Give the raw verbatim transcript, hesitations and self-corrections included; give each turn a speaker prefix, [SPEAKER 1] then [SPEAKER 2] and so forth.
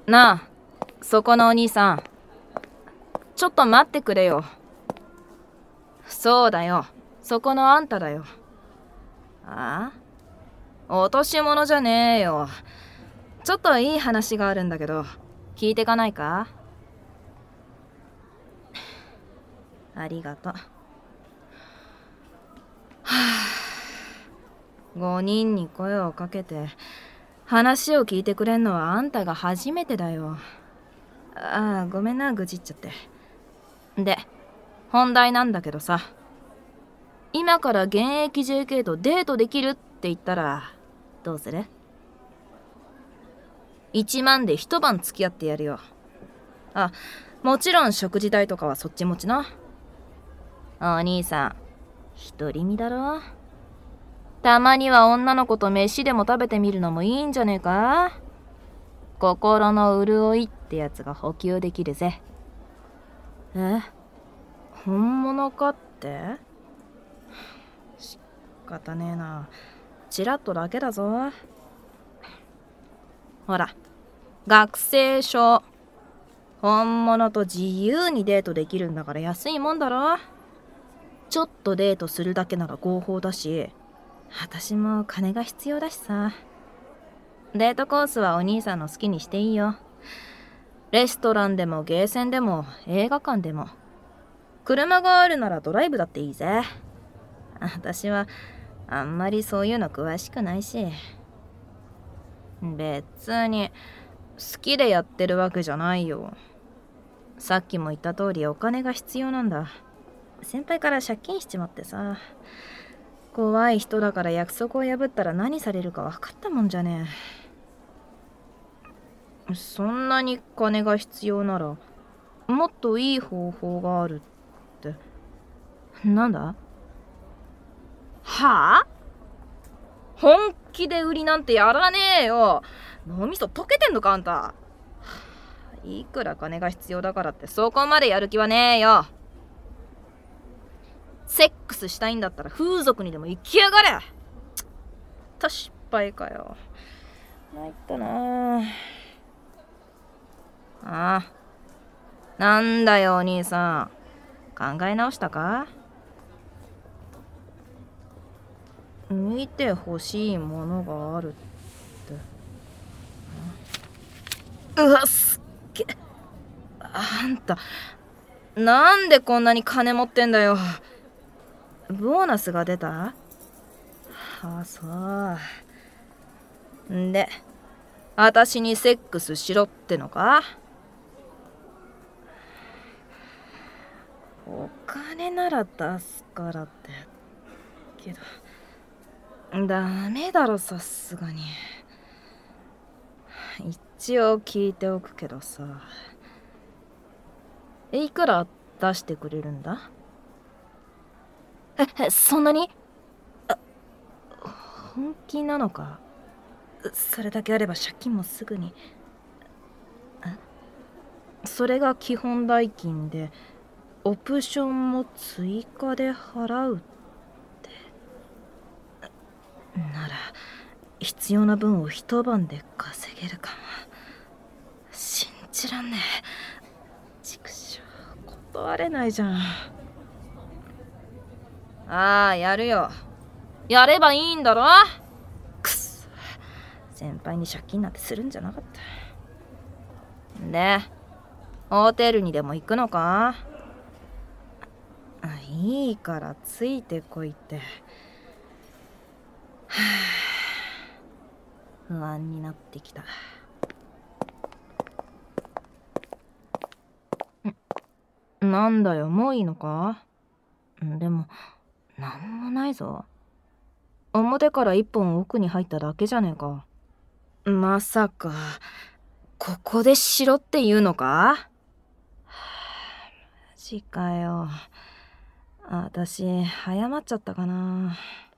[SPEAKER 1] なあ、そこのお兄さん。ちょっと待ってくれよ。そうだよ。そこのあんただよ。ああ？落とし物じゃねえよ。ちょっといい話があるんだけど、聞いてかないか？ありがとう。はあ、ごにんに声をかけて話を聞いてくれんのはあんたが初めてだよ。ああ、ごめんな、愚痴っちゃって。で、本題なんだけどさ、今から現役 ジェーケー とデートできるって言ったらどうする？いちまんで一晩付き合ってやるよ。あ、もちろん食事代とかはそっち持ちな。お兄さん、独り身だろ？たまには女の子と飯でも食べてみるのもいいんじゃねえか？心の潤いってやつが補給できるぜ。え？本物かって？仕方ねえな。チラッとだけだぞ。ほら、学生証。本物と自由にデートできるんだから安いもんだろ。ちょっとデートするだけなら合法だし、私も金が必要だしさ。デートコースはお兄さんの好きにしていいよ。レストランでもゲーセンでも映画館でも。車があるならドライブだっていいぜ。私はあんまりそういうの詳しくないし。別に好きでやってるわけじゃないよ。さっきも言った通りお金が必要なんだ。先輩から借金しちまってさ。怖い人だから約束を破ったら何されるか分かったもんじゃねえ。そんなに金が必要ならもっといい方法があるって。なんだ？はあ？本気で売りなんてやらねえよ。脳みそ溶けてんのかあんた。いくら金が必要だからってそこまでやる気はねえよ。セックスしたいんだったら風俗にでも行きやがれ。た失敗かよ。参ったなあ。ああ、なんだよお兄さん、考え直したか？見てほしいものがあるって。うわ、すっげ。あんたなんでこんなに金持ってんだよ。ボーナスが出た？あ、そう。んで、私にセックスしろってのか？お金なら出すからって。けど、ダメだろさすがに。一応聞いておくけどさ。いくら出してくれるんだ？え、そんなに？本気なのか？それだけあれば借金もすぐに。それが基本代金でオプションも追加で払うって。なら必要な分を一晩で稼げるかも。信じらんねえ。畜生、断れないじゃん。ああ、やるよ。やればいいんだろ。くっそ、先輩に借金なんてするんじゃなかった。で、ホテルにでも行くのか？いいからついてこいって。はあ、不安になってきた。なんだよ、もういいのか？でもなんもないぞ。表から一本奥に入っただけじゃねえか。まさかここでしろって言うのか？はあ、マジかよ。私早まっちゃったかな。